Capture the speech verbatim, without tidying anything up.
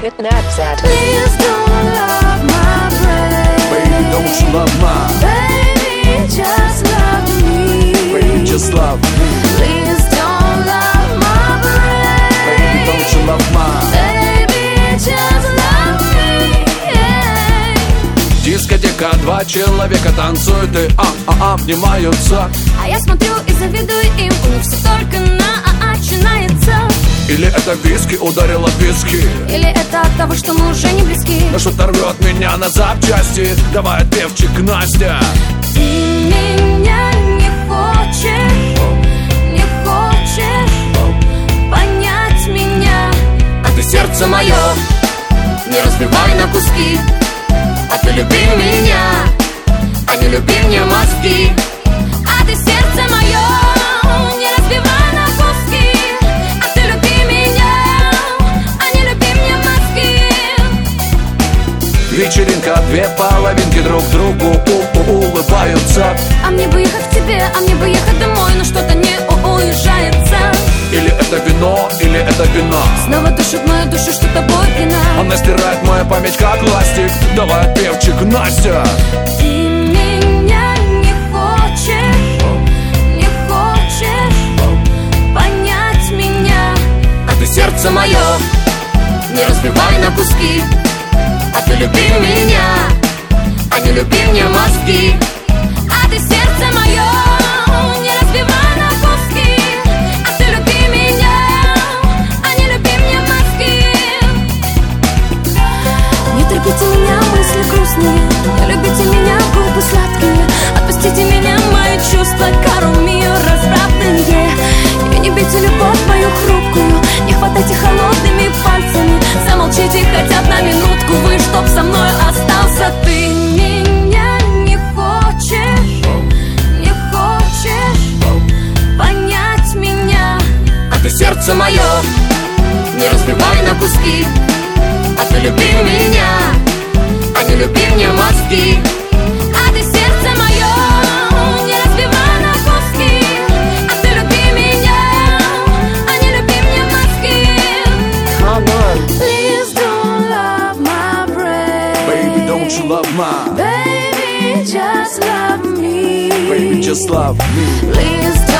Hit Snapchat. Please don't love my brain. Baby, don't you love mine? Baby, just love me. Baby, just love me. Please don't love my brain. Baby, don't you love mine? Baby, just love me. Yeah. Дискотека, два человека танцуют и а-а-а обнимаются. А я смотрю и завидую им, у них все только на а-а начинается. Или это виски ударила в виски, Или это от того, что мы уже не близки. но что-то рвет меня на запчасти. Давай, отпевчик, Настя. Ты меня не хочешь, не хочешь понять меня. А ты сердце мое не разбивай на куски. А ты люби меня, а не люби мне мозги. А ты сердце мое не разбивай на куски. А ты люби меня, а не люби мне мозги. Вечеринка, две половинки друг другу у-у улыбаются. А мне бы ехать к тебе, а мне бы ехать домой, но что-то не уезжается. Или это вино, или это вино. Снова душит мою душу, что тобой пьяна. Она стирает мою память как ластик. Давай, отпевчик, Настя. Ты меня не хочешь, не хочешь понять меня. А ты сердце мое не разбивай на куски. А ты люби меня, а не люби мне мозги. А ты сердце мое не разбивай на куски. А ты люби меня, а не люби мне мозги. Не терпите меня, мысли грустные. Не любите меня, губы сладкие. Отпустите меня, мои чувства, кару мию развратные. И не бейте любовь мою хрупкую. Не хватайте холодными пальцами. Замолчите хотя бы на минутку. Вы, чтоб со мной остался. Ты меня не хочешь, не хочешь понять меня. А ты сердце мое не разбивай на куски. А ты люби меня, а не люби мне мозги. А ты сердце мое не разбивай на куски. А ты люби меня, а не люби мне мозги. Come on. Please don't love my brain. Baby, don't you love mine? Baby, just love me. Baby, just love me. Please